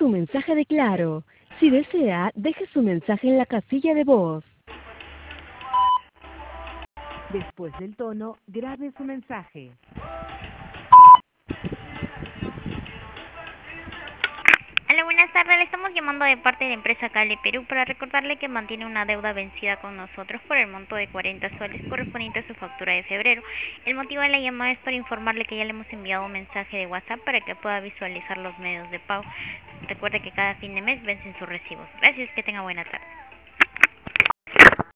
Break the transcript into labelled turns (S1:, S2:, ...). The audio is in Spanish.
S1: su mensaje de Claro. Si desea, deje su mensaje en la casilla de voz. Después del tono, grabe su mensaje.
S2: Hola, buenas tardes. Le estamos llamando de parte de la empresa Cable Perú para recordarle que mantiene una deuda vencida con nosotros por el monto de 40 soles correspondiente a su factura de febrero. El motivo de la llamada es para informarle que ya le hemos enviado un mensaje de WhatsApp para que pueda visualizar los medios de pago. Recuerde que cada fin de mes vencen sus recibos. Gracias, que tenga buena tarde.